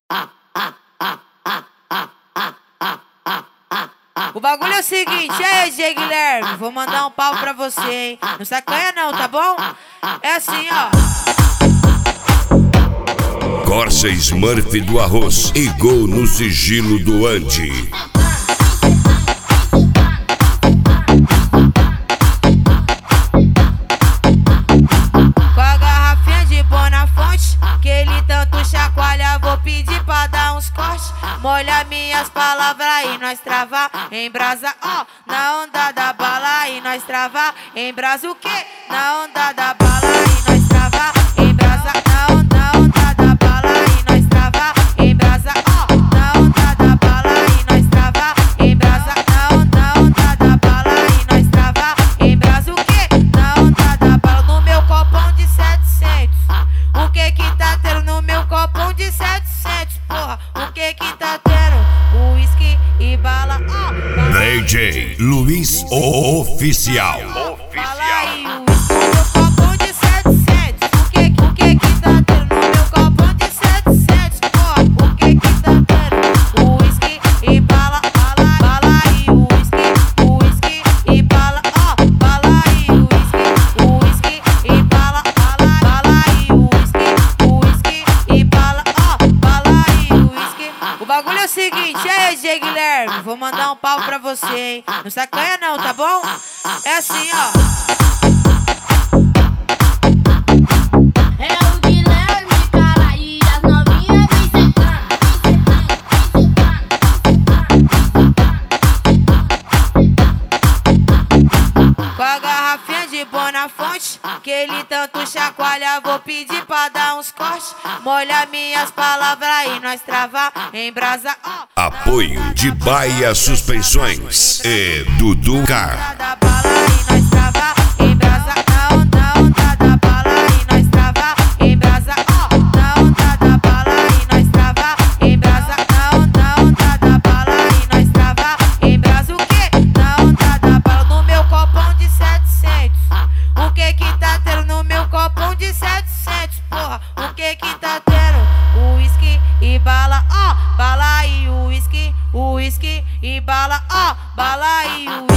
O bagulho é o seguinte, aí, G. Guilherme, vou mandar um pau pra você, hein? Não sacanha não, tá bom? É assim, ó. Corsa Smurf do Arroz e gol no sigilo do Andy. Com a garrafinha de Bonafonte, que ele tanto chacoalha, vou pedir pra dar uns cortes. Molha minhas palavras e nós travar em brasa, ó. Na onda da bala e nós travar em brasa o quê? Na onda da bala e nós travar em brasa. Na onda da bala e nós travar em brasa, ó. Na onda da bala e nós travar em brasa. Na onda da bala e nós travar em brasa o quê? Na onda da bala no meu copão de 700. O que que tá tendo no meu copão de 700, porra? O que que tá tendo? Uísque e bala, ó. DJ Luiz Oficial. Fala aí, uísque no meu copão de 700. O que que tá tendo no meu copão de 700, porra? O que que tá tendo? Uísque e bala, bala e uísque e bala, ó. Bala e uísque e bala, bala e uísque e bala, ó. Bala e uísque. O bagulho é o seguinte, aí, G. Guilherme, vou mandar um pau pra você, hein? Não sacanha não, tá bom? É assim, ó. É o Guilherme, cara, e as novinhas vem Com a garrafinha de Bonafonte, que ele tanto chacoalha, vou pedir pra dar uns cortes. Molha minhas palavras e nós travar em brasa, ó. Apoio de Baia Suspensões e Dudu Car. Da bala e nós travar em brasa. Na onda da bala e nós travar em brasa, ó. Na onda da bala e nós travar em brasa. Na onda da bala e nós travar em brasa o quê? Na onda da bala no meu copão de 700. O que que tá tendo no meu copão de 700, porra? O que que tá tendo? Uísque e bala, ó. Bala e uísque e bala, ó. Bala e